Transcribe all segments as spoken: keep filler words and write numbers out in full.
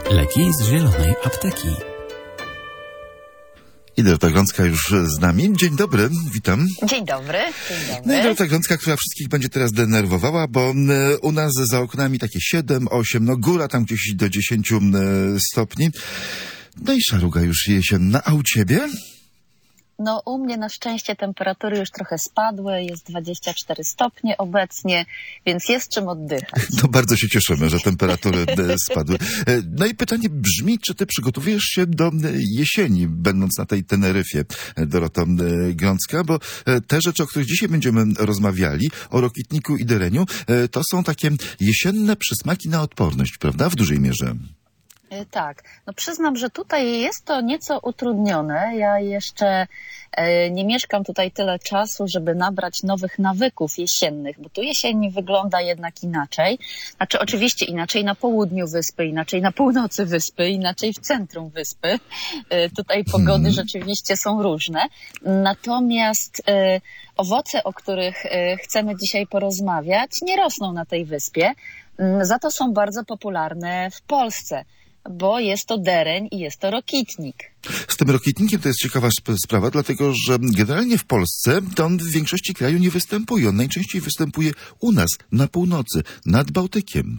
Leki z zielonej apteki. I Dorota Grącka już z nami. Dzień dobry, witam. Dzień dobry. Dzień dobry. No i Dorota Grącka, która wszystkich będzie teraz denerwowała, bo u nas za oknami takie siedem, osiem, no góra tam gdzieś do dziesięciu stopni. No i szaruga już jesienna. A u ciebie? No u mnie na szczęście temperatury już trochę spadły, jest dwadzieścia cztery stopnie obecnie, więc jest czym oddychać. No bardzo się cieszymy, że temperatury spadły. No i pytanie brzmi, czy ty przygotowujesz się do jesieni, będąc na tej Teneryfie, Doroto Grącka, bo te rzeczy, o których dzisiaj będziemy rozmawiali, o rokitniku i dereniu, to są takie jesienne przysmaki na odporność, prawda? W dużej mierze. Tak, no przyznam, że tutaj jest to nieco utrudnione. Ja jeszcze e, nie mieszkam tutaj tyle czasu, żeby nabrać nowych nawyków jesiennych, bo tu jesień wygląda jednak inaczej. Znaczy oczywiście inaczej na południu wyspy, inaczej na północy wyspy, inaczej w centrum wyspy. E, tutaj pogody rzeczywiście są różne. Natomiast e, owoce, o których e, chcemy dzisiaj porozmawiać, nie rosną na tej wyspie. Za to są bardzo popularne w Polsce, bo jest to dereń i jest to rokitnik. Z tym rokitnikiem to jest ciekawa sprawa, dlatego że generalnie w Polsce to on w większości kraju nie występuje. On najczęściej występuje u nas, na północy, nad Bałtykiem.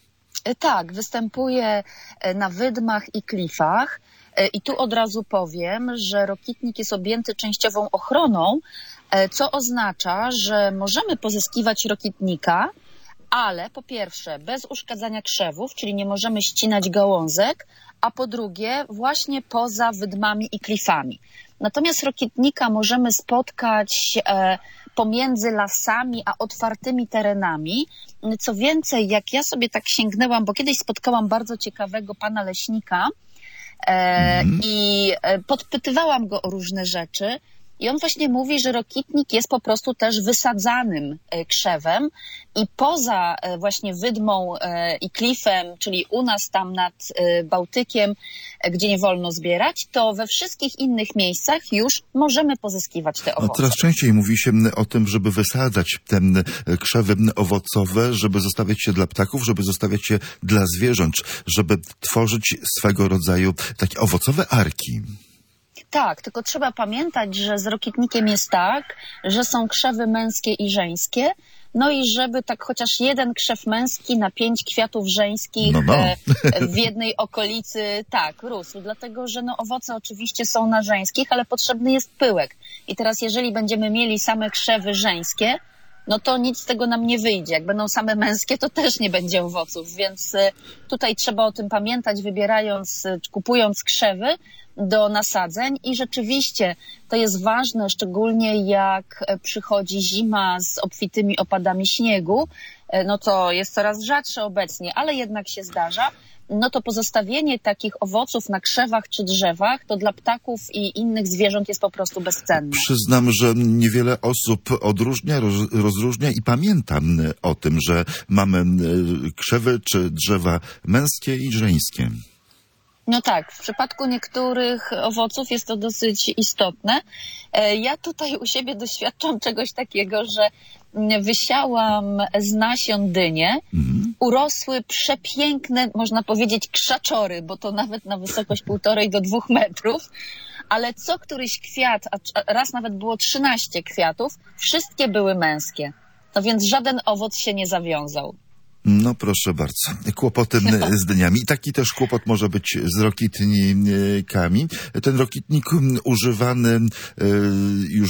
Tak, występuje na wydmach i klifach. I tu od razu powiem, że rokitnik jest objęty częściową ochroną, co oznacza, że możemy pozyskiwać rokitnika, ale po pierwsze bez uszkadzania krzewów, czyli nie możemy ścinać gałązek, a po drugie właśnie poza wydmami i klifami. Natomiast rokitnika możemy spotkać e, pomiędzy lasami a otwartymi terenami. Co więcej, jak ja sobie tak sięgnęłam, bo kiedyś spotkałam bardzo ciekawego pana leśnika e, mm. i e, podpytywałam go o różne rzeczy. I on właśnie mówi, że rokitnik jest po prostu też wysadzanym krzewem i poza właśnie wydmą i klifem, czyli u nas tam nad Bałtykiem, gdzie nie wolno zbierać, to we wszystkich innych miejscach już możemy pozyskiwać te owoce. No, coraz częściej mówi się o tym, żeby wysadzać te krzewy owocowe, żeby zostawiać je dla ptaków, żeby zostawiać je dla zwierząt, żeby tworzyć swego rodzaju takie owocowe arki. Tak, tylko trzeba pamiętać, że z rokitnikiem jest tak, że są krzewy męskie i żeńskie, no i żeby tak chociaż jeden krzew męski na pięć kwiatów żeńskich no no. w jednej okolicy tak rósł, dlatego że no owoce oczywiście są na żeńskich, ale potrzebny jest pyłek. I teraz jeżeli będziemy mieli same krzewy żeńskie, no to nic z tego nam nie wyjdzie. Jak będą same męskie, to też nie będzie owoców, więc tutaj trzeba o tym pamiętać, wybierając, kupując krzewy do nasadzeń i rzeczywiście to jest ważne, szczególnie jak przychodzi zima z obfitymi opadami śniegu, no to jest coraz rzadsze obecnie, ale jednak się zdarza, no to pozostawienie takich owoców na krzewach czy drzewach to dla ptaków i innych zwierząt jest po prostu bezcenne. Przyznam, że niewiele osób odróżnia, roz, rozróżnia i pamięta o tym, że mamy krzewy czy drzewa męskie i żeńskie. No tak, w przypadku niektórych owoców jest to dosyć istotne. Ja tutaj u siebie doświadczam czegoś takiego, że wysiałam z nasion dynie, mm. urosły przepiękne, można powiedzieć, krzaczory, bo to nawet na wysokość półtorej do dwóch metrów, ale co któryś kwiat, a raz nawet było trzynaście kwiatów, wszystkie były męskie. No więc żaden owoc się nie zawiązał. No proszę bardzo. Kłopoty z dyniami. I taki też kłopot może być z rokitnikami. Ten rokitnik używany już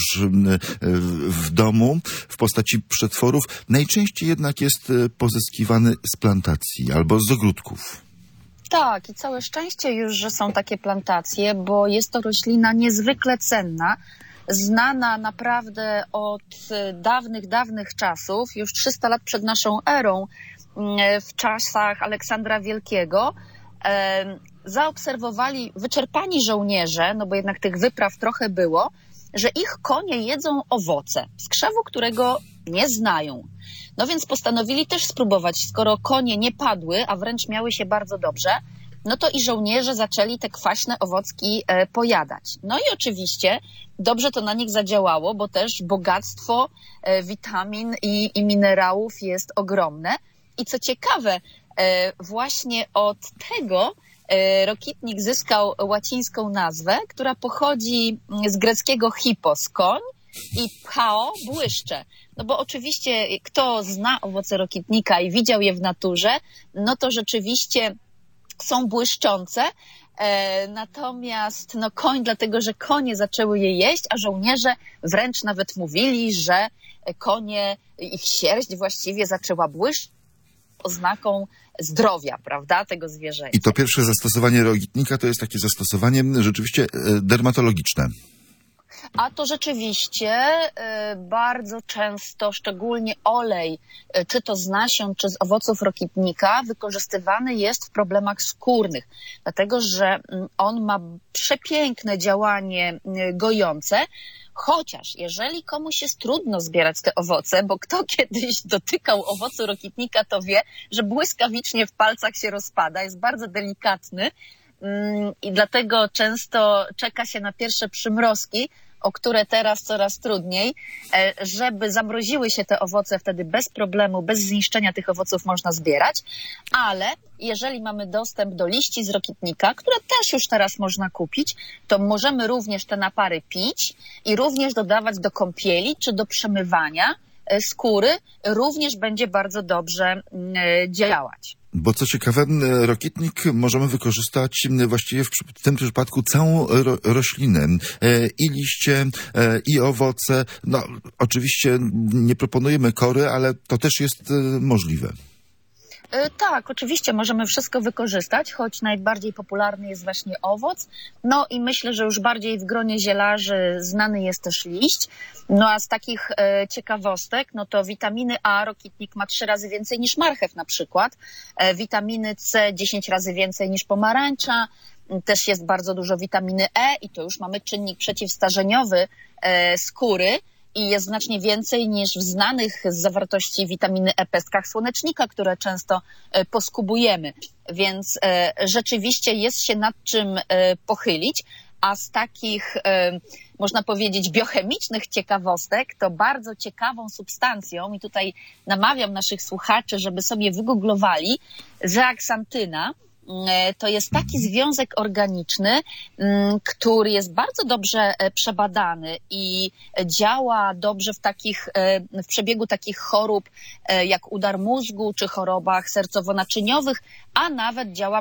w domu w postaci przetworów najczęściej jednak jest pozyskiwany z plantacji albo z ogródków. Tak, i całe szczęście już, że są takie plantacje, bo jest to roślina niezwykle cenna, znana naprawdę od dawnych, dawnych czasów, już trzysta lat przed naszą erą, w czasach Aleksandra Wielkiego, e, zaobserwowali wyczerpani żołnierze, no bo jednak tych wypraw trochę było, że ich konie jedzą owoce z krzewu, którego nie znają. No więc postanowili też spróbować, skoro konie nie padły, a wręcz miały się bardzo dobrze, no to i żołnierze zaczęli te kwaśne owocki e, pojadać. No i oczywiście dobrze to na nich zadziałało, bo też bogactwo e, witamin i, i minerałów jest ogromne. I co ciekawe, Właśnie od tego rokitnik zyskał łacińską nazwę, która pochodzi z greckiego hippos, koń, i pchao, błyszcze. No bo oczywiście kto zna owoce rokitnika i widział je w naturze, no to rzeczywiście są błyszczące, e, natomiast no koń, dlatego że konie zaczęły je jeść, a żołnierze wręcz nawet mówili, że konie, ich sierść właściwie zaczęła błyszczeć oznaką zdrowia, prawda, tego zwierzęcia. I to pierwsze zastosowanie rokitnika to jest takie zastosowanie rzeczywiście dermatologiczne. A to rzeczywiście bardzo często, szczególnie olej, czy to z nasion, czy z owoców rokitnika, wykorzystywany jest w problemach skórnych, dlatego że on ma przepiękne działanie gojące, chociaż jeżeli komuś jest trudno zbierać te owoce, bo kto kiedyś dotykał owocu rokitnika, to wie, że błyskawicznie w palcach się rozpada, jest bardzo delikatny i dlatego często czeka się na pierwsze przymrozki, o które teraz coraz trudniej, żeby zamroziły się te owoce, wtedy bez problemu, bez zniszczenia tych owoców można zbierać, ale jeżeli mamy dostęp do liści z rokitnika, które też już teraz można kupić, to możemy również te napary pić i również dodawać do kąpieli czy do przemywania skóry, również będzie bardzo dobrze działać. Bo co ciekawe, rokitnik możemy wykorzystać właściwie w tym przypadku całą ro roślinę. I liście, i owoce. No, oczywiście nie proponujemy kory, ale to też jest możliwe. Tak, oczywiście możemy wszystko wykorzystać, choć najbardziej popularny jest właśnie owoc. No i myślę, że już bardziej w gronie zielarzy znany jest też liść. No a z takich e, ciekawostek, no to witaminy A rokitnik ma trzy razy więcej niż marchew na przykład. E, witaminy C dziesięć razy więcej niż pomarańcza. Też jest bardzo dużo witaminy E i to już mamy czynnik przeciwstarzeniowy e, skóry. I jest znacznie więcej niż w znanych z zawartości witaminy E pestkach słonecznika, które często poskubujemy. Więc rzeczywiście jest się nad czym pochylić, a z takich, można powiedzieć, biochemicznych ciekawostek, to bardzo ciekawą substancją, i tutaj namawiam naszych słuchaczy, żeby sobie wygooglowali, zeaksantyna. To jest taki związek organiczny, który jest bardzo dobrze przebadany i działa dobrze w takich, w przebiegu takich chorób jak udar mózgu czy chorobach sercowo-naczyniowych, a nawet działa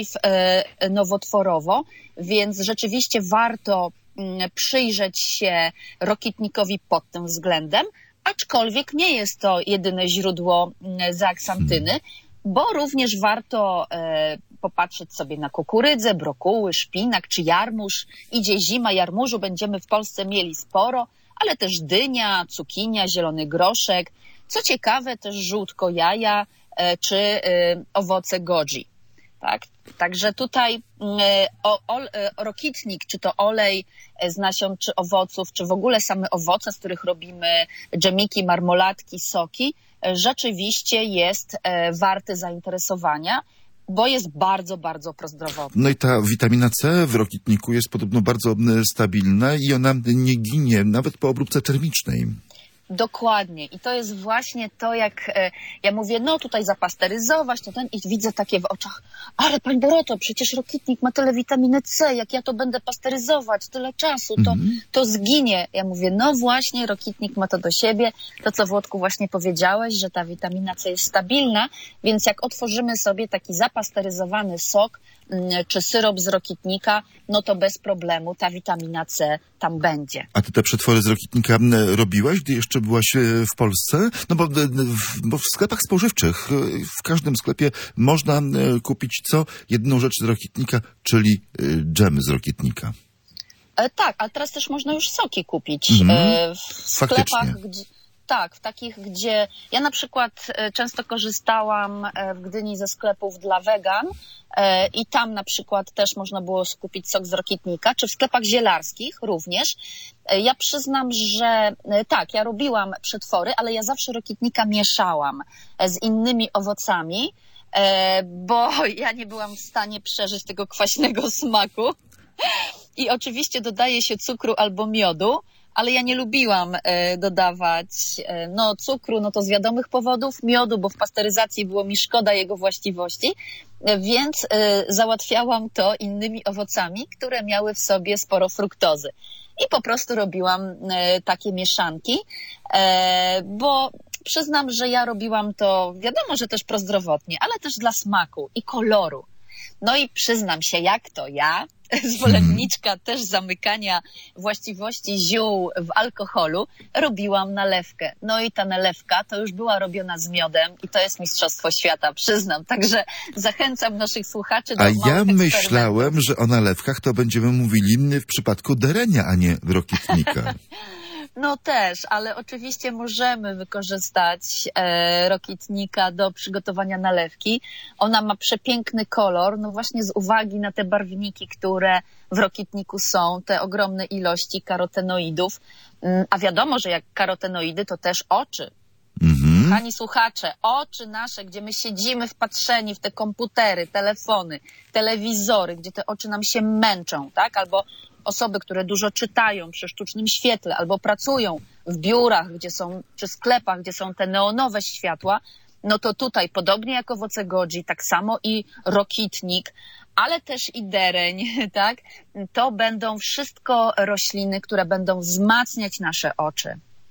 przeciwnowotworowo, więc rzeczywiście warto przyjrzeć się rokitnikowi pod tym względem, aczkolwiek nie jest to jedyne źródło zeaksantyny, bo również warto e, popatrzeć sobie na kukurydzę, brokuły, szpinak czy jarmuż. Idzie zima, jarmużu będziemy w Polsce mieli sporo, ale też dynia, cukinia, zielony groszek. Co ciekawe, też żółtko jaja e, czy e, owoce goji. Tak? Także tutaj e, o, o, e, rokitnik, czy to olej z nasion, czy owoców, czy w ogóle same owoce, z których robimy dżemiki, marmoladki, soki, rzeczywiście jest e, warty zainteresowania, bo jest bardzo, bardzo prozdrowotny. No i ta witamina C w rokitniku jest podobno bardzo stabilna i ona nie ginie nawet po obróbce termicznej. Dokładnie. I to jest właśnie to, jak e, ja mówię, no tutaj zapasteryzować, to ten, i widzę takie w oczach, ale pani Doroto, przecież rokitnik ma tyle witaminy C, jak ja to będę pasteryzować tyle czasu, to, mm. to zginie. Ja mówię, no właśnie, rokitnik ma to do siebie, to co Włodku właśnie powiedziałeś, że ta witamina C jest stabilna, więc jak otworzymy sobie taki zapasteryzowany sok, czy syrop z rokitnika, no to bez problemu ta witamina C tam będzie. A ty te przetwory z rokitnika robiłaś, gdy jeszcze byłaś w Polsce? No bo, bo w sklepach spożywczych, w każdym sklepie można kupić co? Jedną rzecz z rokitnika, czyli dżemy z rokitnika. E, tak, a teraz też można już soki kupić mm, e, w faktycznie. sklepach, gdzie... Tak, w takich, gdzie ja na przykład często korzystałam w Gdyni ze sklepów dla wegan i tam na przykład też można było skupić sok z rokitnika, czy w sklepach zielarskich również. Ja przyznam, że tak, ja robiłam przetwory, ale ja zawsze rokitnika mieszałam z innymi owocami, bo ja nie byłam w stanie przeżyć tego kwaśnego smaku. I oczywiście dodaje się cukru albo miodu, ale ja nie lubiłam e, dodawać e, no, cukru, no to z wiadomych powodów, miodu, bo w pasteryzacji było mi szkoda jego właściwości, e, więc e, załatwiałam to innymi owocami, które miały w sobie sporo fruktozy. I po prostu robiłam e, takie mieszanki, e, bo przyznam, że ja robiłam to, wiadomo, że też prozdrowotnie, ale też dla smaku i koloru. No i przyznam się, jak to ja, zwolenniczka też zamykania właściwości ziół w alkoholu, robiłam nalewkę. No i ta nalewka to już była robiona z miodem i to jest mistrzostwo świata, przyznam. Także zachęcam naszych słuchaczy do A małych ja eksperymentów. myślałem, że o nalewkach to będziemy mówili w przypadku derenia, a nie rokitnika. No też, ale oczywiście możemy wykorzystać e, rokitnika do przygotowania nalewki. Ona ma przepiękny kolor, no właśnie z uwagi na te barwniki, które w rokitniku są, te ogromne ilości karotenoidów. A wiadomo, że jak karotenoidy, to też oczy. Mhm. Kochani słuchacze, oczy nasze, gdzie my siedzimy wpatrzeni w te komputery, telefony, telewizory, gdzie te oczy nam się męczą, tak? Albo osoby, które dużo czytają przy sztucznym świetle, albo pracują w biurach, gdzie są, czy sklepach, gdzie są te neonowe światła, no to tutaj, podobnie jak owoce goji, tak samo i rokitnik, ale też i dereń, tak? To będą wszystko rośliny, które będą wzmacniać nasze oczy.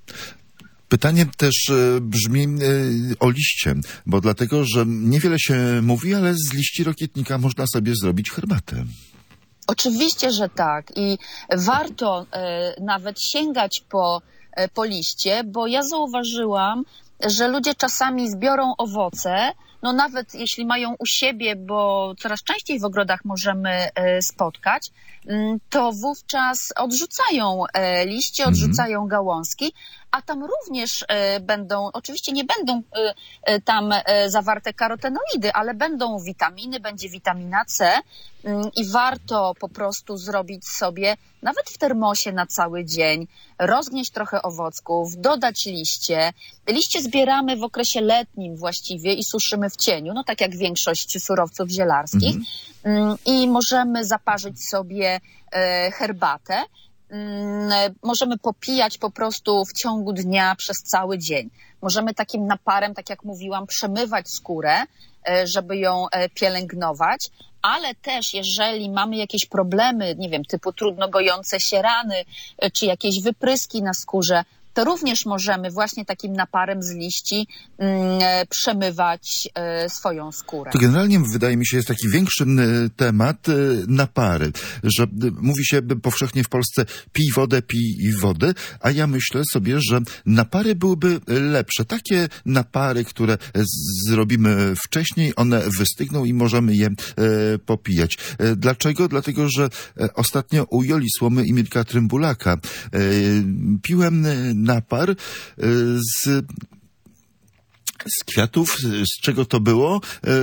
Pytanie też e, brzmi e, o liście, bo dlatego, że niewiele się mówi, ale z liści rokitnika można sobie zrobić herbatę. Oczywiście, że tak i warto e, nawet sięgać po, e, po liście, bo ja zauważyłam, że ludzie czasami zbiorą owoce, no nawet jeśli mają u siebie, bo coraz częściej w ogrodach możemy e, spotkać, m, to wówczas odrzucają e, liście, odrzucają gałązki, a tam również e, będą, oczywiście nie będą e, e, tam e, zawarte karotenoidy, ale będą witaminy, będzie witamina C m, i warto po prostu zrobić sobie, nawet w termosie na cały dzień, rozgnieść trochę owocków, dodać liście. Liście zbieramy w okresie letnim właściwie i suszymy w cieniu, no tak jak większość surowców zielarskich. Mhm. I możemy zaparzyć sobie e, herbatę. Możemy popijać po prostu w ciągu dnia przez cały dzień. Możemy takim naparem, tak jak mówiłam, przemywać skórę, żeby ją pielęgnować, ale też jeżeli mamy jakieś problemy, nie wiem, typu trudno gojące się rany, czy jakieś wypryski na skórze, to również możemy właśnie takim naparem z liści mm, przemywać e, swoją skórę. To generalnie wydaje mi się jest taki większy y, temat y, napary, że y, mówi się powszechnie w Polsce pij wodę, pij wodę, a ja myślę sobie, że napary byłyby lepsze. Takie napary, które z, zrobimy wcześniej, one wystygną i możemy je y, popijać. Y, dlaczego? Dlatego, że y, ostatnio u Joli Słomy i Mirka Trymbulaka y, piłem y, napar z, z kwiatów, z czego to było?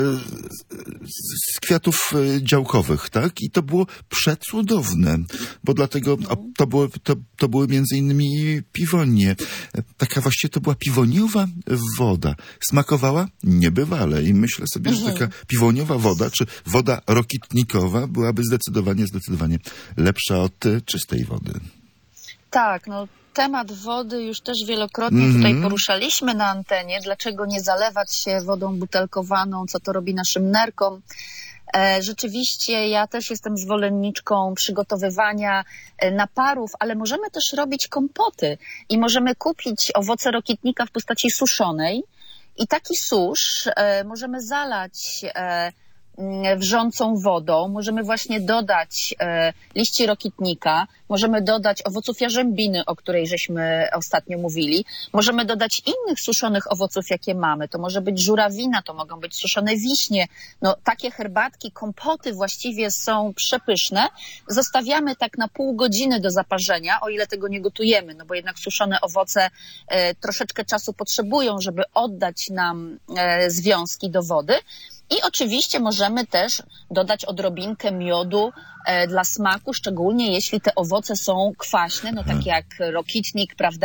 Z kwiatów działkowych, tak? I to było przecudowne, bo dlatego o, to, było, to, to były między innymi piwonie. Taka właściwie to była piwoniowa woda. Smakowała niebywale i myślę sobie, że taka piwoniowa woda, czy woda rokitnikowa byłaby zdecydowanie, zdecydowanie lepsza od czystej wody. Tak, no temat wody już też wielokrotnie mm-hmm. tutaj poruszaliśmy na antenie. Dlaczego nie zalewać się wodą butelkowaną, co to robi naszym nerkom? E, rzeczywiście ja też jestem zwolenniczką przygotowywania e, naparów, ale możemy też robić kompoty i możemy kupić owoce rokitnika w postaci suszonej i taki susz e, możemy zalać e, wrzącą wodą, możemy właśnie dodać e, liści rokitnika, możemy dodać owoców jarzębiny, o której żeśmy ostatnio mówili, możemy dodać innych suszonych owoców, jakie mamy. To może być żurawina, to mogą być suszone wiśnie. No, takie herbatki, kompoty właściwie są przepyszne. Zostawiamy tak na pół godziny do zaparzenia, o ile tego nie gotujemy, no bo jednak suszone owoce e, troszeczkę czasu potrzebują, żeby oddać nam e, związki do wody. I oczywiście możemy też dodać odrobinkę miodu e, dla smaku, szczególnie jeśli te owoce są kwaśne, no tak jak rokitnik, prawda,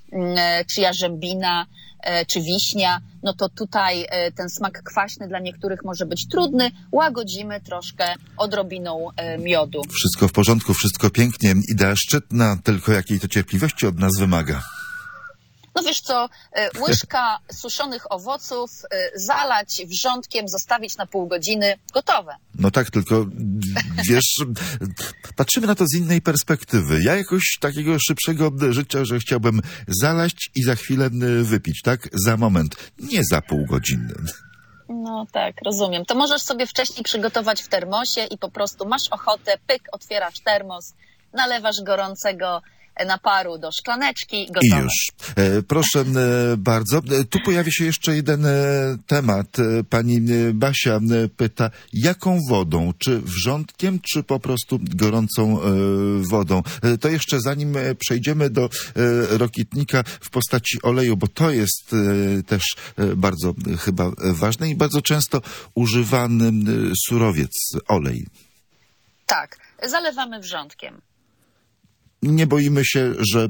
czy jarzębina, czy wiśnia, no to tutaj ten smak kwaśny dla niektórych może być trudny. Łagodzimy troszkę odrobiną miodu. Wszystko w porządku, wszystko pięknie. Idea szczytna, tylko jakiej to cierpliwości od nas wymaga. No wiesz co, łyżka suszonych owoców, zalać wrzątkiem, zostawić na pół godziny, gotowe. No tak, tylko wiesz, patrzymy na to z innej perspektywy. Ja jakoś takiego szybszego życia, że chciałbym zalaść i za chwilę wypić, tak? Za moment, nie za pół godziny. No tak, rozumiem. To możesz sobie wcześniej przygotować w termosie i po prostu masz ochotę, pyk, otwierasz termos, nalewasz gorącego naparu do szklaneczki, gotowe. I już. E, proszę e, bardzo. E, tu pojawia się jeszcze jeden e, temat. E, pani e, Basia e, pyta, jaką wodą? Czy wrzątkiem, czy po prostu gorącą e, wodą? E, to jeszcze zanim e, przejdziemy do e, rokitnika w postaci oleju, bo to jest e, też e, bardzo e, chyba ważne i bardzo często używany e, surowiec, olej. Tak, zalewamy wrzątkiem. Nie boimy się, że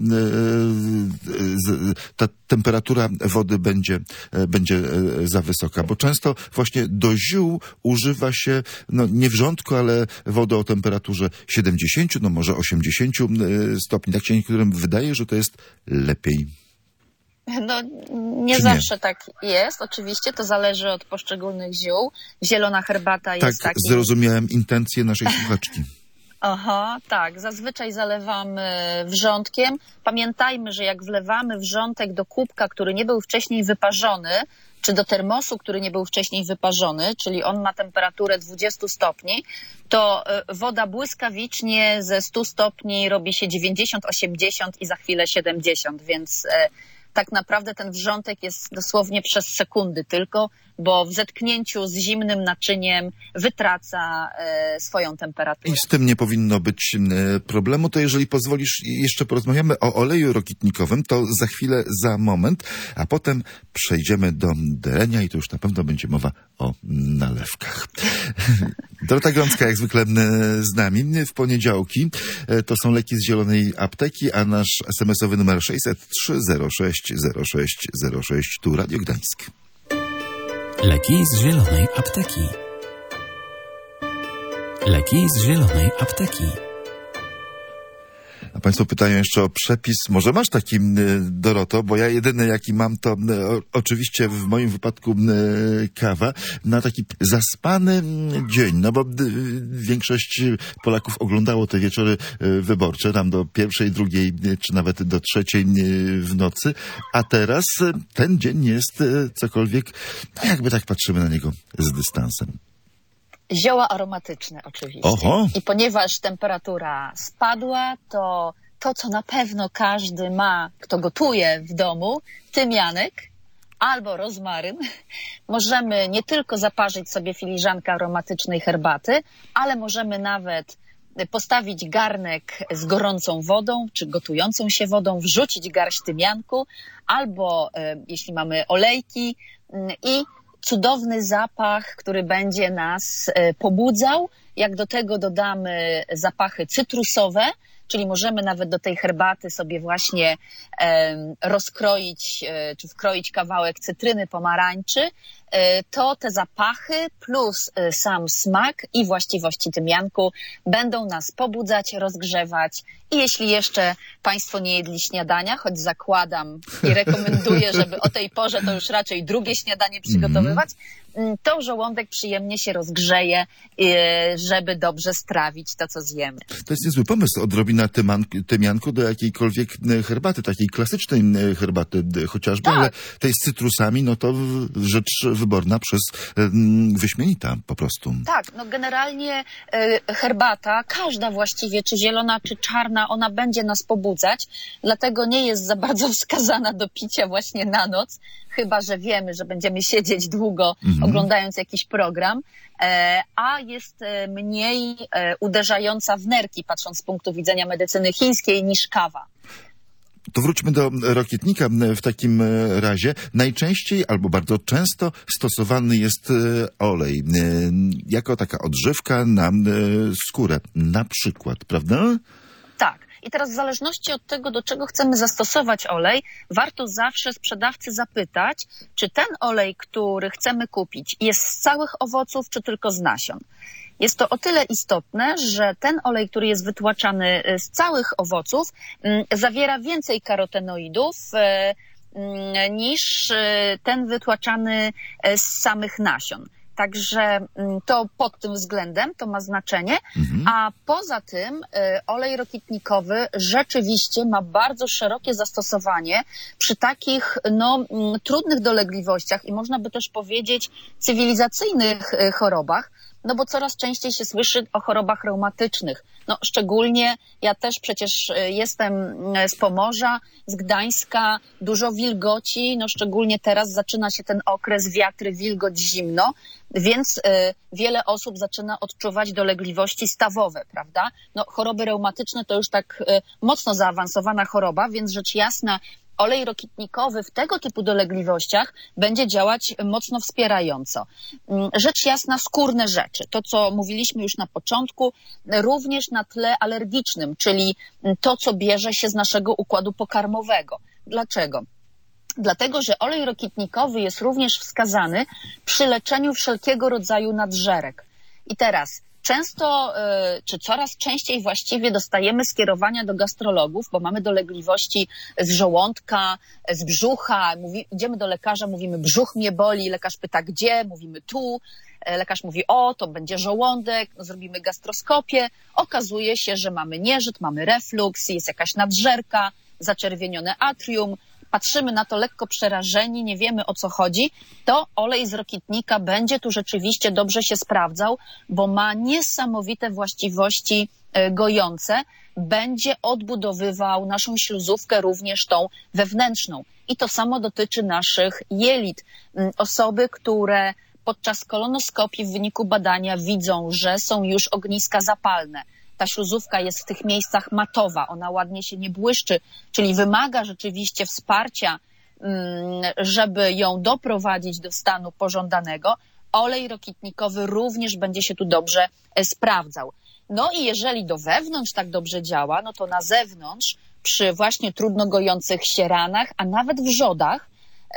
ta temperatura wody będzie, będzie za wysoka, bo często właśnie do ziół używa się, no nie wrzątku, ale wody o temperaturze siedemdziesiąt, no może osiemdziesiąt stopni. Tak się niektórym wydaje, że to jest lepiej. No nie Czy zawsze nie? tak jest, oczywiście, to zależy od poszczególnych ziół. Zielona herbata Tak, jest takim... zrozumiałem intencje naszej słuchaczki. Aha, tak. Zazwyczaj zalewamy wrzątkiem. Pamiętajmy, że jak wlewamy wrzątek do kubka, który nie był wcześniej wyparzony, czy do termosu, który nie był wcześniej wyparzony, czyli on ma temperaturę dwadzieścia stopni, to woda błyskawicznie ze stu stopni robi się dziewięćdziesiąt, osiemdziesiąt i za chwilę siedemdziesiąt, więc tak naprawdę ten wrzątek jest dosłownie przez sekundy tylko, bo w zetknięciu z zimnym naczyniem wytraca e, swoją temperaturę. I z tym nie powinno być e, problemu. To jeżeli pozwolisz, jeszcze porozmawiamy o oleju rokitnikowym, to za chwilę, za moment, a potem przejdziemy do derenia i to już na pewno będzie mowa o nalewkach. Dorota Grącka jak zwykle z nami. W poniedziałki e, to są leki z zielonej apteki, a nasz es em esowy numer sześćset trzy zero sześć zero sześć zero sześć, tu Radio Gdańsk. Leki z zielonej apteki. Leki z zielonej apteki. A państwo pytają jeszcze o przepis. Może masz taki, Doroto, bo ja jedyny jaki mam to o, oczywiście w moim wypadku kawa na taki zaspany dzień, no bo większość Polaków oglądało te wieczory wyborcze tam do pierwszej, drugiej czy nawet do trzeciej w nocy, a teraz ten dzień jest cokolwiek, no jakby tak patrzymy na niego z dystansem. Zioła aromatyczne oczywiście. Oho. I ponieważ temperatura spadła, to to, co na pewno każdy ma, kto gotuje w domu, tymianek albo rozmaryn. Możemy nie tylko zaparzyć sobie filiżankę aromatycznej herbaty, ale możemy nawet postawić garnek z gorącą wodą, czy gotującą się wodą, wrzucić garść tymianku, albo e, jeśli mamy olejki i cudowny zapach, który będzie nas pobudzał. Jak do tego dodamy zapachy cytrusowe, czyli możemy nawet do tej herbaty sobie właśnie e, rozkroić e, czy wkroić kawałek cytryny, pomarańczy, e, to te zapachy plus e, sam smak i właściwości tymianku będą nas pobudzać, rozgrzewać. I jeśli jeszcze państwo nie jedli śniadania, choć zakładam i rekomenduję, żeby o tej porze to już raczej drugie śniadanie przygotowywać, to żołądek przyjemnie się rozgrzeje, żeby dobrze strawić to, co zjemy. To jest niezły pomysł, odrobina tymanku, tymianku do jakiejkolwiek herbaty, takiej klasycznej herbaty chociażby, tak. Ale tej z cytrusami, no to rzecz wyborna przez wyśmienita po prostu. Tak, no generalnie herbata, każda właściwie, czy zielona, czy czarna, ona będzie nas pobudzać, dlatego nie jest za bardzo wskazana do picia właśnie na noc, chyba że wiemy, że będziemy siedzieć długo mhm. oglądając jakiś program, a jest mniej uderzająca w nerki, patrząc z punktu widzenia medycyny chińskiej, niż kawa. To wróćmy do rokitnika w takim razie. Najczęściej albo bardzo często stosowany jest olej jako taka odżywka na skórę na przykład, prawda? Tak. I teraz w zależności od tego, do czego chcemy zastosować olej, warto zawsze sprzedawcy zapytać, czy ten olej, który chcemy kupić, jest z całych owoców, czy tylko z nasion. Jest to o tyle istotne, że ten olej, który jest wytłaczany z całych owoców, zawiera więcej karotenoidów niż ten wytłaczany z samych nasion. Także to pod tym względem to ma znaczenie, mhm. a poza tym olej rokitnikowy rzeczywiście ma bardzo szerokie zastosowanie przy takich no, trudnych dolegliwościach i można by też powiedzieć cywilizacyjnych chorobach, no bo coraz częściej się słyszy o chorobach reumatycznych. No szczególnie ja też przecież jestem z Pomorza, z Gdańska, dużo wilgoci, no szczególnie teraz zaczyna się ten okres wiatry, wilgoć, zimno, więc y, wiele osób zaczyna odczuwać dolegliwości stawowe, prawda? No choroby reumatyczne to już tak y, mocno zaawansowana choroba, więc rzecz jasna olej rokitnikowy w tego typu dolegliwościach będzie działać mocno wspierająco. Rzecz jasna, skórne rzeczy. To, co mówiliśmy już na początku, również na tle alergicznym, czyli to, co bierze się z naszego układu pokarmowego. Dlaczego? Dlatego, że olej rokitnikowy jest również wskazany przy leczeniu wszelkiego rodzaju nadżerek. I teraz często, czy coraz częściej właściwie dostajemy skierowania do gastrologów, bo mamy dolegliwości z żołądka, z brzucha, mówi, idziemy do lekarza, mówimy brzuch mnie boli, lekarz pyta gdzie, mówimy tu, lekarz mówi o, to będzie żołądek, no, zrobimy gastroskopię, okazuje się, że mamy nieżyt, mamy refluks, jest jakaś nadżerka, zaczerwienione atrium, patrzymy na to lekko przerażeni, nie wiemy o co chodzi, to olej z rokitnika będzie tu rzeczywiście dobrze się sprawdzał, bo ma niesamowite właściwości gojące, będzie odbudowywał naszą śluzówkę, również tą wewnętrzną. I to samo dotyczy naszych jelit. Osoby, które podczas kolonoskopii w wyniku badania widzą, że są już ogniska zapalne, ta śluzówka jest w tych miejscach matowa, ona ładnie się nie błyszczy, czyli wymaga rzeczywiście wsparcia, żeby ją doprowadzić do stanu pożądanego. Olej rokitnikowy również będzie się tu dobrze sprawdzał. No i jeżeli do wewnątrz tak dobrze działa, no to na zewnątrz przy właśnie trudno gojących się ranach, a nawet wrzodach,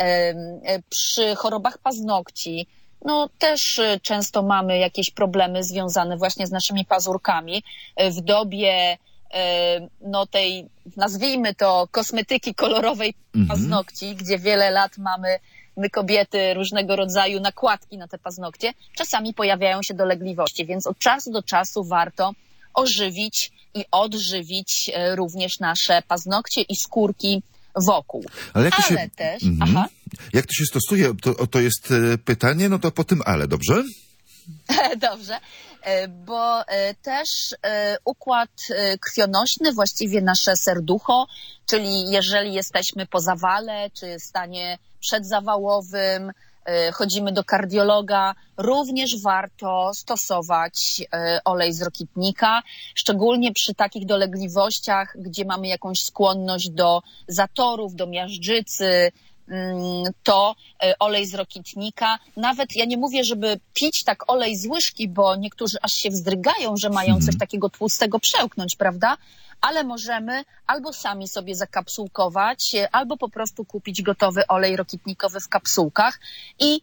przy chorobach paznokci, no też często mamy jakieś problemy związane właśnie z naszymi pazurkami w dobie no tej, nazwijmy to, kosmetyki kolorowej paznokci, mhm. gdzie wiele lat mamy my kobiety różnego rodzaju nakładki na te paznokcie, czasami pojawiają się dolegliwości, więc od czasu do czasu warto ożywić i odżywić również nasze paznokcie i skórki wokół. Ale, jak to ale się... też... Mhm. Aha. Jak to się stosuje? To, to jest pytanie, no to po tym ale, dobrze? Dobrze, bo też układ krwionośny, właściwie nasze serducho, czyli jeżeli jesteśmy po zawale, czy stanie przedzawałowym, chodzimy do kardiologa, również warto stosować olej z rokitnika, szczególnie przy takich dolegliwościach, gdzie mamy jakąś skłonność do zatorów, do miażdżycy, to olej z rokitnika. Nawet ja nie mówię, żeby pić tak olej z łyżki, bo niektórzy aż się wzdrygają, że mają coś takiego tłustego przełknąć, prawda? Ale możemy albo sami sobie zakapsułkować, albo po prostu kupić gotowy olej rokitnikowy w kapsułkach i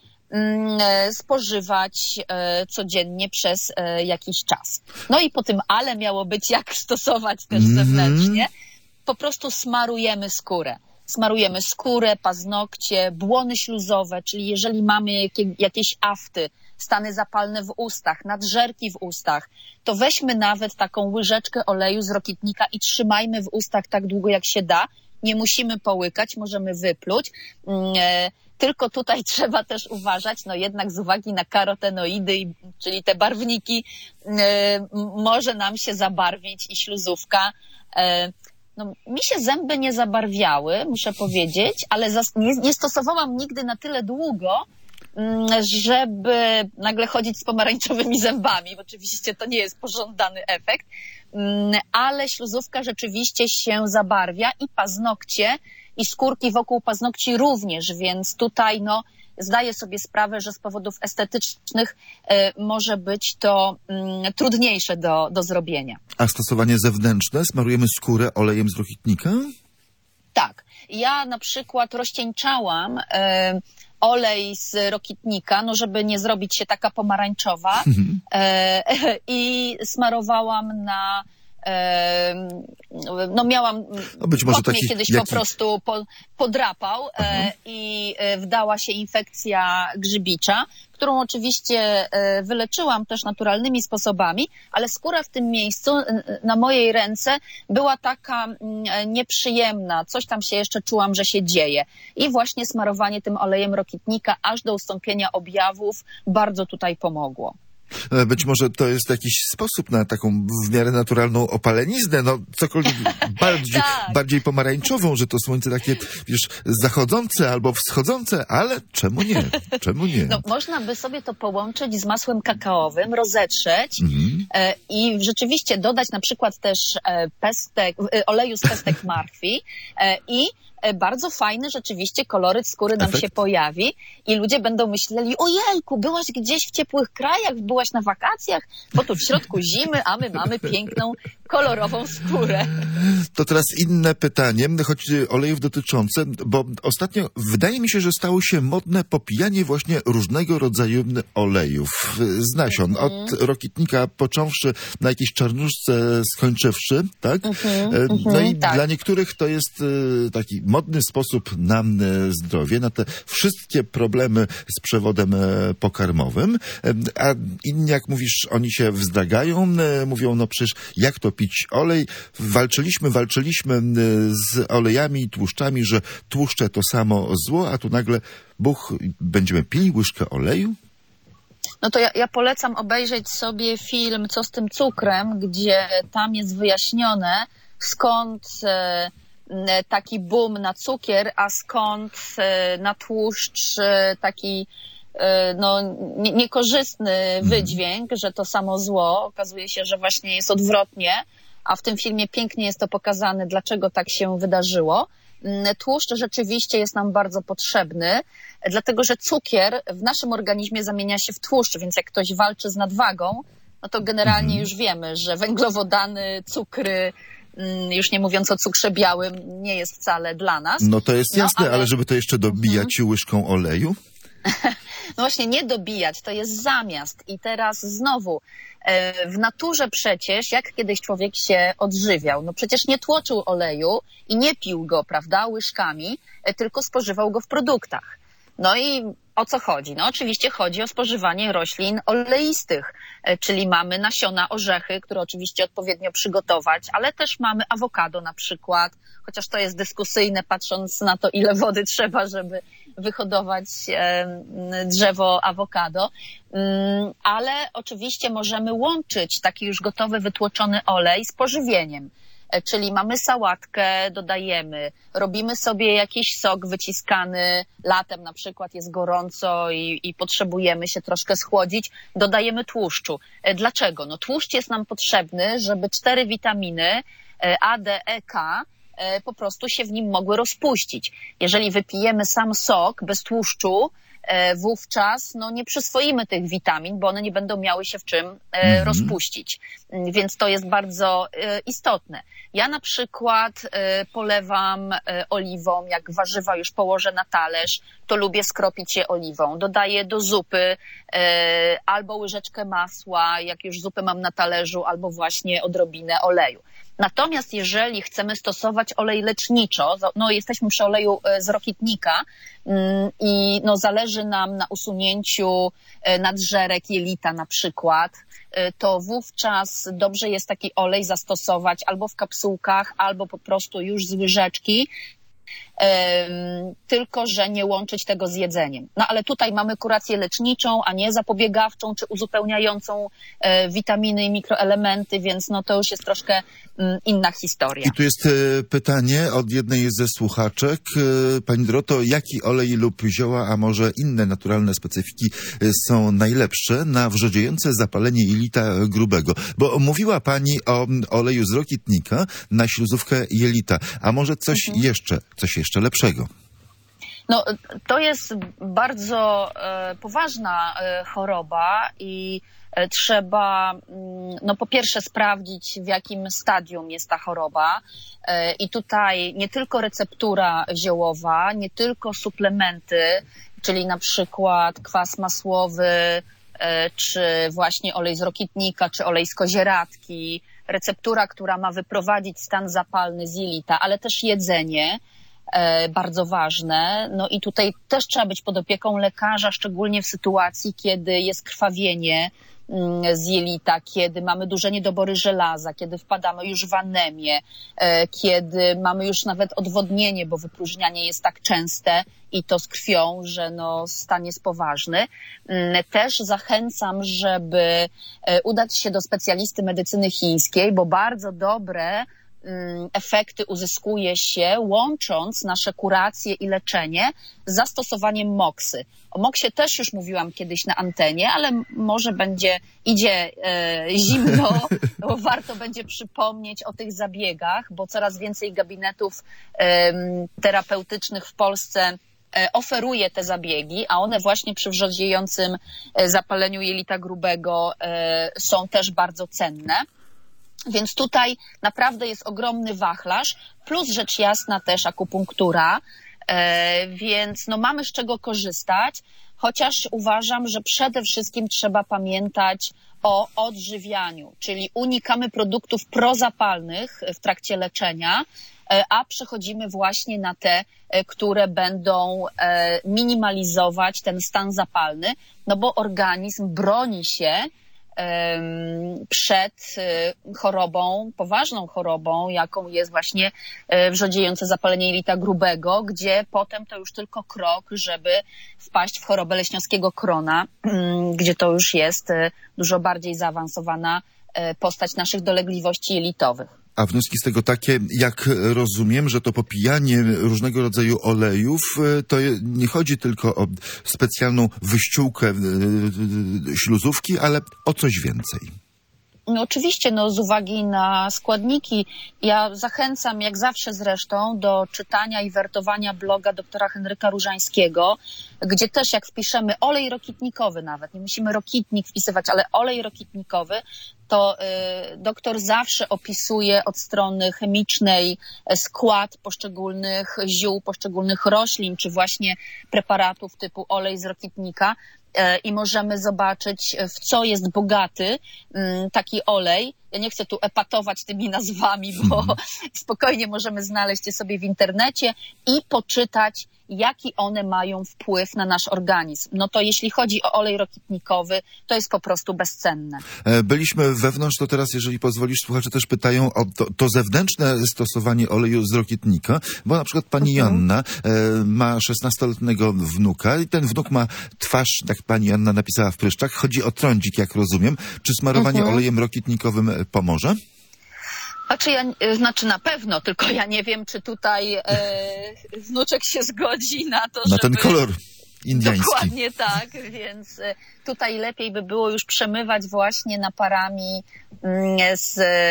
spożywać codziennie przez jakiś czas. No i po tym ale miało być jak stosować też zewnętrznie. Po prostu smarujemy skórę. Smarujemy skórę, paznokcie, błony śluzowe, czyli jeżeli mamy jakie, jakieś afty, stany zapalne w ustach, nadżerki w ustach, to weźmy nawet taką łyżeczkę oleju z rokitnika i trzymajmy w ustach tak długo jak się da. Nie musimy połykać, możemy wypluć. Tylko tutaj trzeba też uważać, no jednak z uwagi na karotenoidy, czyli te barwniki, może nam się zabarwić i śluzówka. No, mi się zęby nie zabarwiały, muszę powiedzieć, ale nie, nie stosowałam nigdy na tyle długo, żeby nagle chodzić z pomarańczowymi zębami. Oczywiście to nie jest pożądany efekt, ale śluzówka rzeczywiście się zabarwia i paznokcie, i skórki wokół paznokci również, więc tutaj no zdaję sobie sprawę, że z powodów estetycznych może być to trudniejsze do, do zrobienia. A stosowanie zewnętrzne? Smarujemy skórę olejem z rokitnika? Tak. Ja na przykład rozcieńczałam e, olej z rokitnika, no żeby nie zrobić się taka pomarańczowa e, i smarowałam na no miałam, no być może kot mnie taki, kiedyś jaki... po prostu po, podrapał e, i wdała się infekcja grzybicza, którą oczywiście e, wyleczyłam też naturalnymi sposobami, ale skóra w tym miejscu na mojej ręce była taka m, nieprzyjemna, coś tam się jeszcze czułam, że się dzieje. I właśnie smarowanie tym olejem rokitnika aż do ustąpienia objawów bardzo tutaj pomogło. Być może to jest jakiś sposób na taką w miarę naturalną opaleniznę, no cokolwiek bardziej, tak. bardziej pomarańczową, że to słońce takie, wiesz, zachodzące albo wschodzące, ale czemu nie? Czemu nie? No, można by sobie to połączyć z masłem kakaowym, rozetrzeć mhm. e, i rzeczywiście dodać na przykład też e, pestek, e, oleju z pestek martwi e, i bardzo fajny rzeczywiście koloryt skóry nam Efekt. się pojawi i ludzie będą myśleli, ojejku, byłaś gdzieś w ciepłych krajach, byłaś na wakacjach, bo tu w środku zimy, a my mamy piękną, kolorową skórę. To teraz inne pytanie, choć olejów dotyczące, bo ostatnio wydaje mi się, że stało się modne popijanie właśnie różnego rodzaju olejów z nasion. Od rokitnika począwszy na jakiejś czarnuszce skończywszy, tak? Mm-hmm, no i tak. dla niektórych to jest taki modny sposób na zdrowie, na te wszystkie problemy z przewodem pokarmowym, a inni, jak mówisz, oni się wzdragają, mówią, no przecież jak to pić olej? Walczyliśmy, walczyliśmy z olejami i tłuszczami, że tłuszcze to samo zło, a tu nagle buch, będziemy pili łyżkę oleju? No to ja, ja polecam obejrzeć sobie film Co z tym cukrem, gdzie tam jest wyjaśnione, skąd e, taki boom na cukier, a skąd e, na tłuszcz e, taki e, no, nie, niekorzystny wydźwięk, że to samo zło. Okazuje się, że właśnie jest odwrotnie, a w tym filmie pięknie jest to pokazane, dlaczego tak się wydarzyło. Tłuszcz rzeczywiście jest nam bardzo potrzebny, dlatego że cukier w naszym organizmie zamienia się w tłuszcz, więc jak ktoś walczy z nadwagą, no to generalnie mhm. już wiemy, że węglowodany, cukry, już nie mówiąc o cukrze białym, nie jest wcale dla nas. No to jest jasne, no, ale... ale żeby to jeszcze dobijać mhm. łyżką oleju? No właśnie, nie dobijać, to jest zamiast. I teraz znowu, w naturze przecież, jak kiedyś człowiek się odżywiał, no przecież nie tłoczył oleju i nie pił go, prawda, łyżkami, tylko spożywał go w produktach. No i o co chodzi? No oczywiście chodzi o spożywanie roślin oleistych, czyli mamy nasiona, orzechy, które oczywiście odpowiednio przygotować, ale też mamy awokado na przykład, chociaż to jest dyskusyjne, patrząc na to, ile wody trzeba, żeby wyhodować drzewo awokado, ale oczywiście możemy łączyć taki już gotowy, wytłoczony olej z pożywieniem. Czyli mamy sałatkę, dodajemy, robimy sobie jakiś sok wyciskany, latem na przykład jest gorąco i, i potrzebujemy się troszkę schłodzić, dodajemy tłuszczu. Dlaczego? No tłuszcz jest nam potrzebny, żeby cztery witaminy A, D, E, K po prostu się w nim mogły rozpuścić. Jeżeli wypijemy sam sok bez tłuszczu, wówczas no, nie przyswoimy tych witamin, bo one nie będą miały się w czym mm-hmm. rozpuścić. Więc to jest bardzo istotne. Ja na przykład polewam oliwą, jak warzywa już położę na talerz, to lubię skropić je oliwą. Dodaję do zupy albo łyżeczkę masła, jak już zupę mam na talerzu, albo właśnie odrobinę oleju. Natomiast jeżeli chcemy stosować olej leczniczo, no jesteśmy przy oleju z rokitnika i no zależy nam na usunięciu nadżerek jelita na przykład, to wówczas dobrze jest taki olej zastosować albo w kapsułkach, albo po prostu już z łyżeczki, tylko że nie łączyć tego z jedzeniem. No ale tutaj mamy kurację leczniczą, a nie zapobiegawczą czy uzupełniającą witaminy i mikroelementy, więc no to już jest troszkę inna historia. I tu jest pytanie od jednej ze słuchaczek. Pani Doroto, jaki olej lub zioła, a może inne naturalne specyfiki są najlepsze na wrzodziejące zapalenie jelita grubego? Bo mówiła Pani o oleju z rokitnika na śluzówkę jelita, a może coś mhm. jeszcze, coś jeszcze lepszego? No, to jest bardzo e, poważna e, choroba i e, trzeba mm, no, po pierwsze sprawdzić, w jakim stadium jest ta choroba e, i tutaj nie tylko receptura ziołowa, nie tylko suplementy, czyli na przykład kwas masłowy, e, czy właśnie olej z rokitnika, czy olej z kozieradki, receptura, która ma wyprowadzić stan zapalny z jelita, ale też jedzenie, bardzo ważne. No i tutaj też trzeba być pod opieką lekarza, szczególnie w sytuacji, kiedy jest krwawienie z jelita, kiedy mamy duże niedobory żelaza, kiedy wpadamy już w anemię, kiedy mamy już nawet odwodnienie, bo wypróżnianie jest tak częste i to z krwią, że no stan jest poważny. Też zachęcam, żeby udać się do specjalisty medycyny chińskiej, bo bardzo dobre efekty uzyskuje się łącząc nasze kuracje i leczenie z zastosowaniem moksy. O moksie też już mówiłam kiedyś na antenie, ale może będzie, idzie e, zimno, bo warto będzie przypomnieć o tych zabiegach, bo coraz więcej gabinetów e, terapeutycznych w Polsce oferuje te zabiegi, a one właśnie przy wrzodziejącym zapaleniu jelita grubego e, są też bardzo cenne. Więc tutaj naprawdę jest ogromny wachlarz, plus rzecz jasna też akupunktura, e, więc no mamy z czego korzystać, chociaż uważam, że przede wszystkim trzeba pamiętać o odżywianiu, czyli unikamy produktów prozapalnych w trakcie leczenia, e, a przechodzimy właśnie na te, e, które będą e, minimalizować ten stan zapalny, no bo organizm broni się przed chorobą, poważną chorobą, jaką jest właśnie wrzodziejące zapalenie jelita grubego, gdzie potem to już tylko krok, żeby wpaść w chorobę leśniowskiego krona, gdzie to już jest dużo bardziej zaawansowana postać naszych dolegliwości jelitowych. A wnioski z tego takie, jak rozumiem, że to popijanie różnego rodzaju olejów, to nie chodzi tylko o specjalną wyściółkę śluzówki, ale o coś więcej. No oczywiście, no z uwagi na składniki. Ja zachęcam, jak zawsze zresztą, do czytania i wertowania bloga doktora Henryka Różańskiego, gdzie też jak wpiszemy olej rokitnikowy nawet, nie musimy rokitnik wpisywać, ale olej rokitnikowy, to y, doktor zawsze opisuje od strony chemicznej skład poszczególnych ziół, poszczególnych roślin, czy właśnie preparatów typu olej z rokitnika, i możemy zobaczyć, w co jest bogaty taki olej. Ja nie chcę tu epatować tymi nazwami, bo hmm. spokojnie możemy znaleźć je sobie w internecie i poczytać, jaki one mają wpływ na nasz organizm. No to jeśli chodzi o olej rokitnikowy, to jest po prostu bezcenne. Byliśmy wewnątrz, to teraz, jeżeli pozwolisz, słuchacze też pytają o to, to zewnętrzne stosowanie oleju z rokitnika, bo na przykład pani mhm. Joanna e, ma szesnastoletniego wnuka i ten wnuk ma twarz, tak pani Joanna napisała, w pryszczach. Chodzi o trądzik, jak rozumiem. Czy smarowanie mhm. olejem rokitnikowym pomoże? Znaczy, ja, znaczy na pewno, tylko ja nie wiem, czy tutaj e, wnuczek się zgodzi na to, na żeby... ten kolor indyjski. Dokładnie tak, więc tutaj lepiej by było już przemywać właśnie naparami z,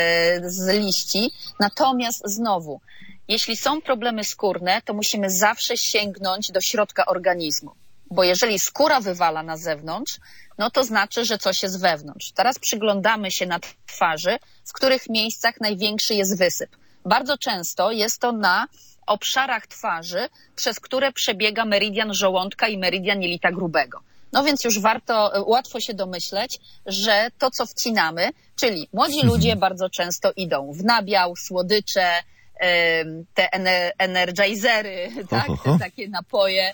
z liści. Natomiast znowu, jeśli są problemy skórne, to musimy zawsze sięgnąć do środka organizmu. Bo jeżeli skóra wywala na zewnątrz, no to znaczy, że coś jest wewnątrz. Teraz przyglądamy się na twarzy, w których miejscach największy jest wysyp. Bardzo często jest to na obszarach twarzy, przez które przebiega meridian żołądka i meridian jelita grubego. No więc już warto, łatwo się domyśleć, że to, co wcinamy, czyli młodzi ludzie bardzo często idą w nabiał, słodycze, te energizery, tak? Te takie napoje,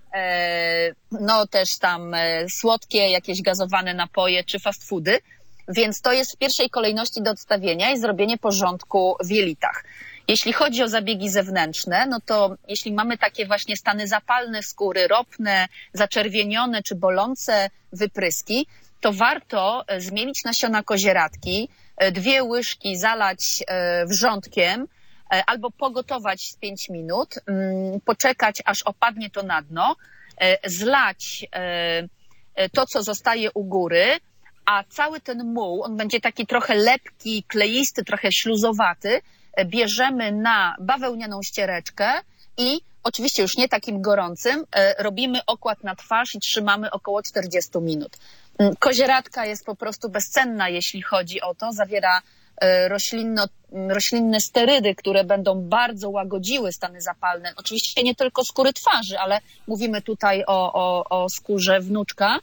no też tam słodkie, jakieś gazowane napoje czy fast foody, więc to jest w pierwszej kolejności do odstawienia i zrobienie porządku w jelitach. Jeśli chodzi o zabiegi zewnętrzne, no to jeśli mamy takie właśnie stany zapalne skóry, ropne, zaczerwienione czy bolące wypryski, to warto zmielić nasiona kozieradki, dwie łyżki zalać wrzątkiem albo pogotować z pięć minut, poczekać aż opadnie to na dno, zlać to, co zostaje u góry, a cały ten muł, on będzie taki trochę lepki, kleisty, trochę śluzowaty, bierzemy na bawełnianą ściereczkę i oczywiście już nie takim gorącym, robimy okład na twarz i trzymamy około czterdzieści minut. Kozieradka jest po prostu bezcenna, jeśli chodzi o to. Zawiera roślinno, roślinne sterydy, które będą bardzo łagodziły stany zapalne. Oczywiście nie tylko skóry twarzy, ale mówimy tutaj o, o, o skórze wnuczka,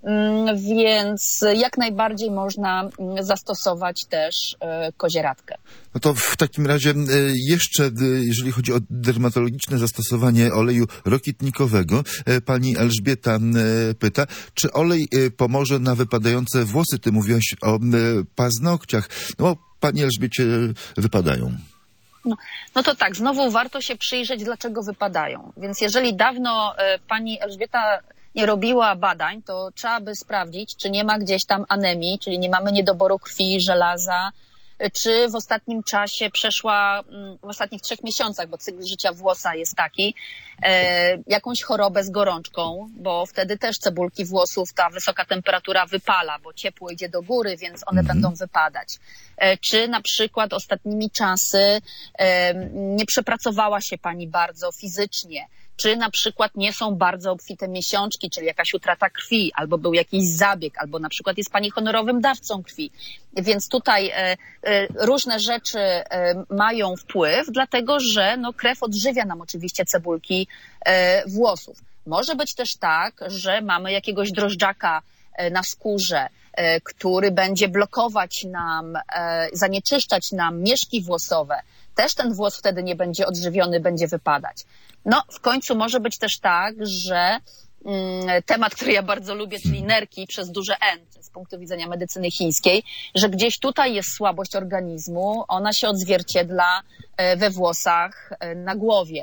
więc jak najbardziej można zastosować też kozieradkę. No to w takim razie jeszcze, jeżeli chodzi o dermatologiczne zastosowanie oleju rokitnikowego, pani Elżbieta pyta, czy olej pomoże na wypadające włosy? Ty mówiłaś o paznokciach. No, pani Elżbiecie wypadają. No, no to tak, znowu warto się przyjrzeć, dlaczego wypadają. Więc jeżeli dawno pani Elżbieta nie robiła badań, to trzeba by sprawdzić, czy nie ma gdzieś tam anemii, czyli nie mamy niedoboru krwi, żelaza, czy w ostatnim czasie przeszła, w ostatnich trzech miesiącach, bo cykl życia włosa jest taki, e, jakąś chorobę z gorączką, bo wtedy też cebulki włosów, ta wysoka temperatura wypala, bo ciepło idzie do góry, więc one mhm. będą wypadać. E, czy na przykład ostatnimi czasy e, nie przepracowała się pani bardzo fizycznie, czy na przykład nie są bardzo obfite miesiączki, czyli jakaś utrata krwi, albo był jakiś zabieg, albo na przykład jest pani honorowym dawcą krwi. Więc tutaj e, e, różne rzeczy e, mają wpływ, dlatego że no, krew odżywia nam oczywiście cebulki e, włosów. Może być też tak, że mamy jakiegoś drożdżaka e, na skórze, e, który będzie blokować nam, e, zanieczyszczać nam mieszki włosowe. Też ten włos wtedy nie będzie odżywiony, będzie wypadać. No, w końcu może być też tak, że mm, temat, który ja bardzo lubię, czyli nerki przez duże N, z punktu widzenia medycyny chińskiej, że gdzieś tutaj jest słabość organizmu, ona się odzwierciedla we włosach, na głowie.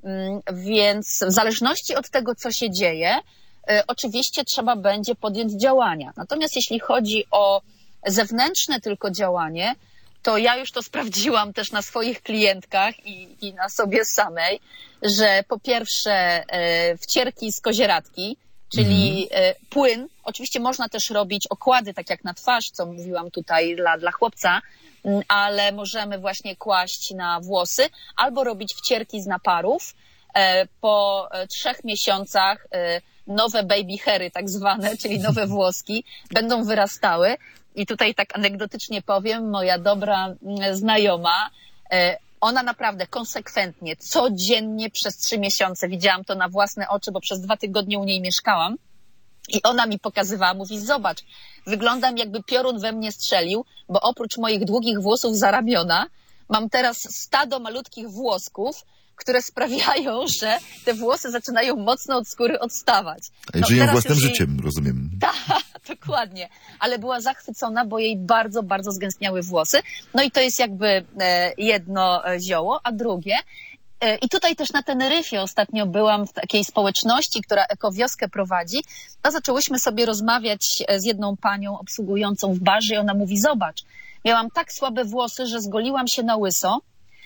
Więc w zależności od tego, co się dzieje, oczywiście trzeba będzie podjąć działania. Natomiast jeśli chodzi o zewnętrzne tylko działanie, to ja już to sprawdziłam też na swoich klientkach i, i na sobie samej, że po pierwsze e, wcierki z kozieradki, czyli e, płyn. Oczywiście można też robić okłady, tak jak na twarz, co mówiłam tutaj dla, dla chłopca, m, ale możemy właśnie kłaść na włosy albo robić wcierki z naparów. E, po e, trzech miesiącach e, nowe baby hairy tak zwane, czyli nowe włoski, będą wyrastały. I tutaj tak anegdotycznie powiem, moja dobra znajoma, ona naprawdę konsekwentnie, codziennie przez trzy miesiące, widziałam to na własne oczy, bo przez dwa tygodnie u niej mieszkałam i ona mi pokazywała, mówi, zobacz, wyglądam jakby piorun we mnie strzelił, bo oprócz moich długich włosów za ramiona mam teraz stado malutkich włosków, które sprawiają, że te włosy zaczynają mocno od skóry odstawać. No, żyją własnym jej... życiem, rozumiem. Tak, dokładnie. Ale była zachwycona, bo jej bardzo, bardzo zgęstniały włosy. No i to jest jakby jedno zioło, a drugie. I tutaj też na Teneryfie ostatnio byłam w takiej społeczności, która ekowioskę prowadzi. To zaczęłyśmy sobie rozmawiać z jedną panią obsługującą w barze i ona mówi, zobacz, miałam tak słabe włosy, że zgoliłam się na łyso,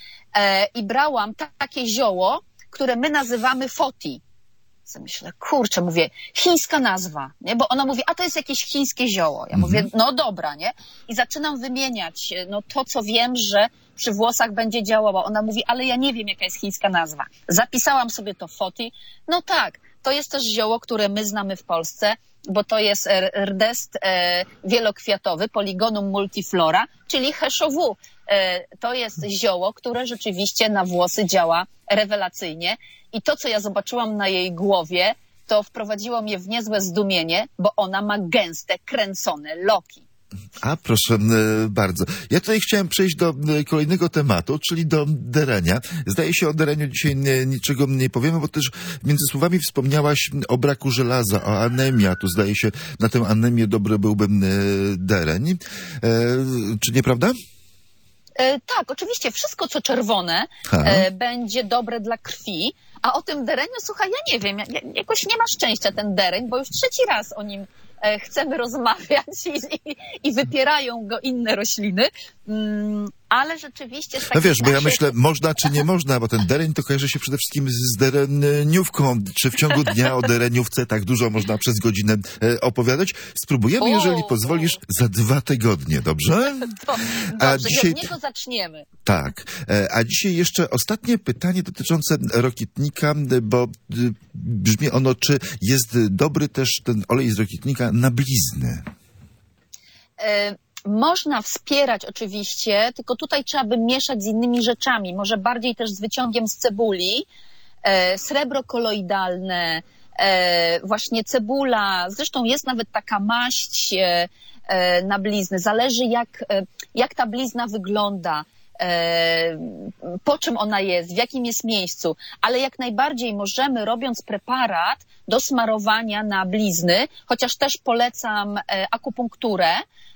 i brałam takie zioło, które my nazywamy foti. Myślę, kurczę, mówię, chińska nazwa, nie? Bo ona mówi, a to jest jakieś chińskie zioło. Ja mówię, no dobra, nie? I zaczynam wymieniać no, to, co wiem, że przy włosach będzie działało. Ona mówi, ale ja nie wiem, jaka jest chińska nazwa. Zapisałam sobie to foti. No tak, to jest też zioło, które my znamy w Polsce, bo to jest rdest e, wielokwiatowy, Polygonum multiflora, czyli heszowu. E, to jest zioło, które rzeczywiście na włosy działa rewelacyjnie. I to, co ja zobaczyłam na jej głowie, to wprowadziło mnie w niezłe zdumienie, bo ona ma gęste, kręcone loki. A, proszę bardzo. Ja tutaj chciałem przejść do kolejnego tematu, czyli do derenia. Zdaje się, o dereniu dzisiaj niczego nie powiemy, bo też między słowami wspomniałaś o braku żelaza, o anemii. Tu zdaje się, na tę anemię dobry byłby dereń. E, czy nieprawda? E, tak, oczywiście. Wszystko, co czerwone, e, będzie dobre dla krwi. A o tym dereniu, słuchaj, ja nie wiem, jakoś nie ma szczęścia ten dereń, bo już trzeci raz o nim chcemy rozmawiać i, i, i wypierają go inne rośliny. ale rzeczywiście... Z no takich wiesz, bo ja naszych... myślę, można czy nie można, bo ten dereń to kojarzy się przede wszystkim z dereniówką. Czy w ciągu dnia o dereniówce tak dużo można przez godzinę e, opowiadać? Spróbujemy, O, jeżeli pozwolisz, za dwa tygodnie, dobrze? To, A dobrze, dzisiaj... od niego zaczniemy. Tak. E, a dzisiaj jeszcze ostatnie pytanie dotyczące Rokietnika, bo e, brzmi ono, czy jest dobry też ten olej z Rokietnika na blizny? E, Można wspierać oczywiście, tylko tutaj trzeba by mieszać z innymi rzeczami, może bardziej też z wyciągiem z cebuli, e, srebro koloidalne, e, właśnie cebula, zresztą jest nawet taka maść e, e, na blizny, zależy jak, e, jak ta blizna wygląda, e, po czym ona jest, w jakim jest miejscu, ale jak najbardziej możemy, robiąc preparat do smarowania na blizny, chociaż też polecam e, akupunkturę.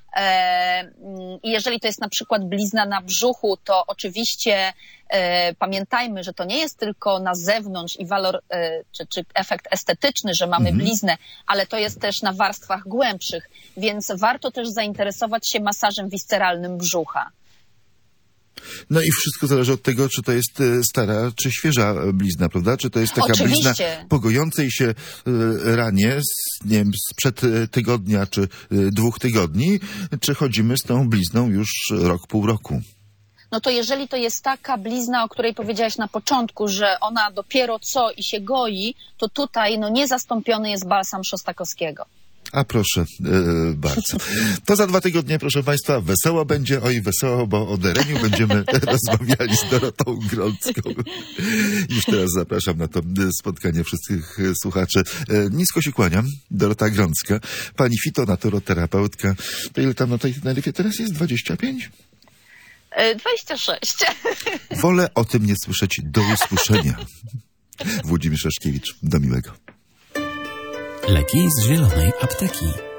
I jeżeli to jest na przykład blizna na brzuchu, to oczywiście e, pamiętajmy, że to nie jest tylko na zewnątrz i walor, e, czy, czy efekt estetyczny, że mamy Mhm. bliznę, ale to jest też na warstwach głębszych, więc warto też zainteresować się masażem visceralnym brzucha. No i wszystko zależy od tego, czy to jest e, stara, czy świeża blizna, prawda? Czy to jest taka Oczywiście. blizna po gojącej się e, ranie, z, nie wiem, sprzed e, tygodnia, czy e, dwóch tygodni, czy chodzimy z tą blizną już rok, pół roku? No to jeżeli to jest taka blizna, o której powiedziałaś na początku, że ona dopiero co i się goi, to tutaj no niezastąpiony jest balsam Szostakowskiego. A proszę, e, bardzo. To za dwa tygodnie, proszę Państwa, wesoło będzie, oj wesoło, bo o dereniu będziemy rozmawiali z Dorotą Grącką. Już teraz zapraszam na to spotkanie wszystkich słuchaczy. E, nisko się kłaniam, Dorota Grącka, pani fitonaturoterapeuttka. To ile tam na tej Teneryfie teraz jest? dwadzieścia pięć? dwadzieścia sześć. Wolę o tym nie słyszeć. Do usłyszenia. Włodzimierz Szaszkiewicz. Do miłego. Leki z zielonej apteki.